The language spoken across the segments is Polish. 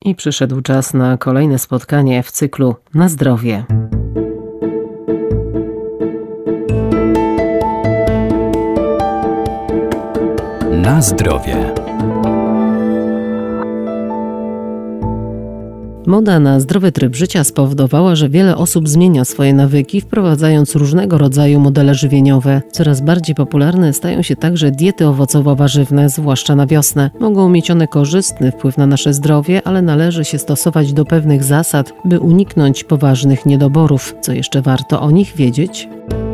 I przyszedł czas na kolejne spotkanie w cyklu Na zdrowie. Na zdrowie. Moda na zdrowy tryb życia spowodowała, że wiele osób zmienia swoje nawyki, wprowadzając różnego rodzaju modele żywieniowe. Coraz bardziej popularne stają się także diety owocowo-warzywne, zwłaszcza na wiosnę. Mogą mieć one korzystny wpływ na nasze zdrowie, ale należy się stosować do pewnych zasad, by uniknąć poważnych niedoborów. Co jeszcze warto o nich wiedzieć?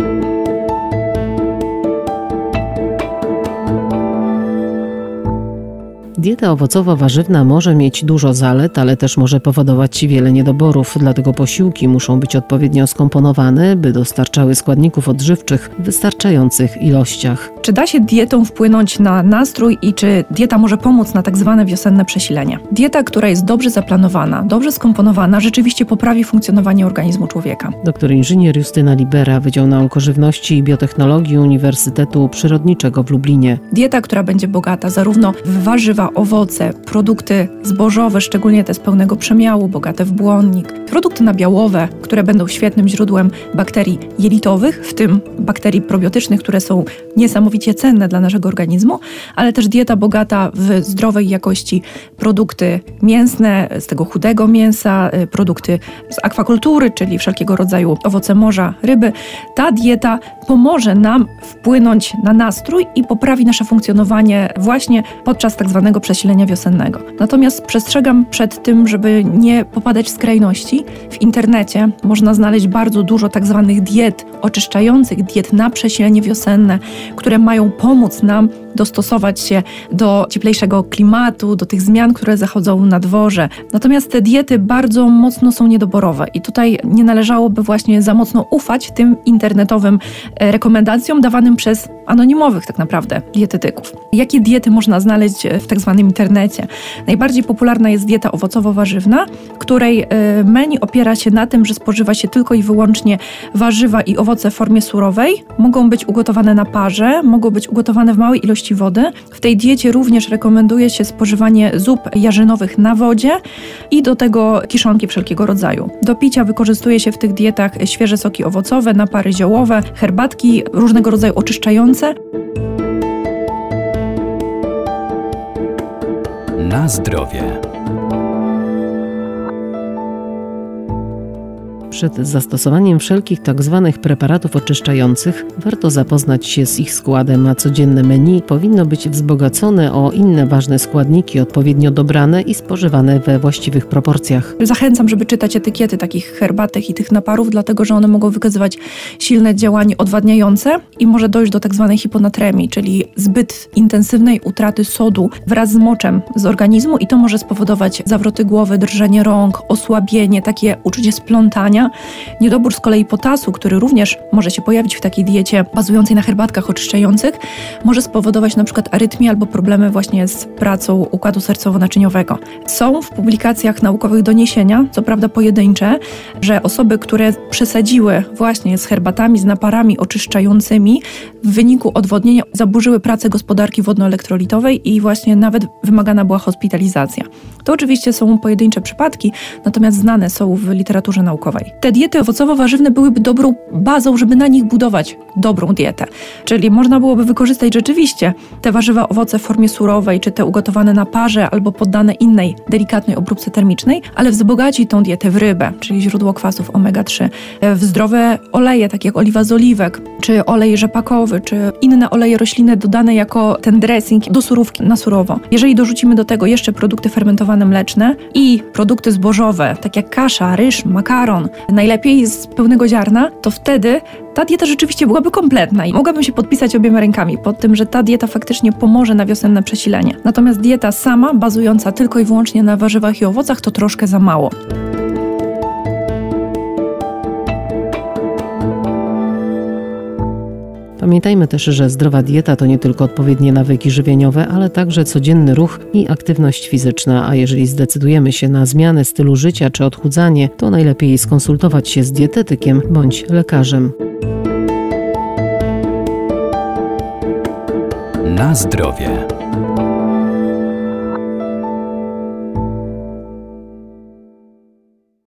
Dieta owocowo-warzywna może mieć dużo zalet, ale też może powodować wiele niedoborów, dlatego posiłki muszą być odpowiednio skomponowane, by dostarczały składników odżywczych w wystarczających ilościach. Czy da się dietą wpłynąć na nastrój i czy dieta może pomóc na tak zwane wiosenne przesilenie? Dieta, która jest dobrze zaplanowana, dobrze skomponowana, rzeczywiście poprawi funkcjonowanie organizmu człowieka. Doktor inżynier Justyna Libera, Wydział Nauk o Żywności i Biotechnologii Uniwersytetu Przyrodniczego w Lublinie. Dieta, która będzie bogata zarówno w warzywa, owoce, produkty zbożowe, szczególnie te z pełnego przemiału, bogate w błonnik, produkty nabiałowe, które będą świetnym źródłem bakterii jelitowych, w tym bakterii probiotycznych, które są niesamowicie cenne dla naszego organizmu, ale też dieta bogata w zdrowej jakości produkty mięsne, z tego chudego mięsa, produkty z akwakultury, czyli wszelkiego rodzaju owoce morza, ryby. Ta dieta pomoże nam wpłynąć na nastrój i poprawi nasze funkcjonowanie właśnie podczas tak zwanego przesilenia wiosennego. Natomiast przestrzegam przed tym, żeby nie popadać w skrajności. W internecie można znaleźć bardzo dużo tak zwanych diet oczyszczających, diet na przesilenie wiosenne, które mają pomóc nam dostosować się do cieplejszego klimatu, do tych zmian, które zachodzą na dworze. Natomiast te diety bardzo mocno są niedoborowe i tutaj nie należałoby właśnie za mocno ufać tym internetowym rekomendacjom dawanym przez anonimowych tak naprawdę dietetyków. Jakie diety można znaleźć w tak zwanym internecie? Najbardziej popularna jest dieta owocowo-warzywna, której menu opiera się na tym, że spożywa się tylko i wyłącznie warzywa i owoce w formie surowej. Mogą być ugotowane na parze, mogą być ugotowane w małej ilości wody. W tej diecie również rekomenduje się spożywanie zup jarzynowych na wodzie i do tego kiszonki wszelkiego rodzaju. Do picia wykorzystuje się w tych dietach świeże soki owocowe, napary ziołowe, herbatki różnego rodzaju oczyszczające. Na zdrowie. Przed zastosowaniem wszelkich tzw. preparatów oczyszczających warto zapoznać się z ich składem, a codzienne menu powinno być wzbogacone o inne ważne składniki, odpowiednio dobrane i spożywane we właściwych proporcjach. Zachęcam, żeby czytać etykiety takich herbatek i tych naparów, dlatego że one mogą wykazywać silne działanie odwadniające i może dojść do tzw. hiponatremii, czyli zbyt intensywnej utraty sodu wraz z moczem z organizmu i to może spowodować zawroty głowy, drżenie rąk, osłabienie, takie uczucie splątania. Niedobór z kolei potasu, który również może się pojawić w takiej diecie bazującej na herbatkach oczyszczających, może spowodować na przykład arytmię albo problemy właśnie z pracą układu sercowo-naczyniowego. Są w publikacjach naukowych doniesienia, co prawda pojedyncze, że osoby, które przesadziły właśnie z herbatami, z naparami oczyszczającymi, w wyniku odwodnienia zaburzyły pracę gospodarki wodno-elektrolitowej i właśnie nawet wymagana była hospitalizacja. To oczywiście są pojedyncze przypadki, natomiast znane są w literaturze naukowej. Te diety owocowo-warzywne byłyby dobrą bazą, żeby na nich budować dobrą dietę. Czyli można byłoby wykorzystać rzeczywiście te warzywa, owoce w formie surowej, czy te ugotowane na parze albo poddane innej, delikatnej obróbce termicznej, ale wzbogacić tą dietę w rybę, czyli źródło kwasów omega-3, w zdrowe oleje, takie jak oliwa z oliwek, czy olej rzepakowy, czy inne oleje roślinne dodane jako ten dressing do surówki na surowo. Jeżeli dorzucimy do tego jeszcze produkty fermentowane mleczne i produkty zbożowe, tak jak kasza, ryż, makaron, najlepiej z pełnego ziarna, to wtedy ta dieta rzeczywiście byłaby kompletna i mogłabym się podpisać obiema rękami pod tym, że ta dieta faktycznie pomoże na wiosenne przesilenie. Natomiast dieta sama, bazująca tylko i wyłącznie na warzywach i owocach, to troszkę za mało. Pamiętajmy też, że zdrowa dieta to nie tylko odpowiednie nawyki żywieniowe, ale także codzienny ruch i aktywność fizyczna, a jeżeli zdecydujemy się na zmianę stylu życia czy odchudzanie, to najlepiej skonsultować się z dietetykiem bądź lekarzem. Na zdrowie.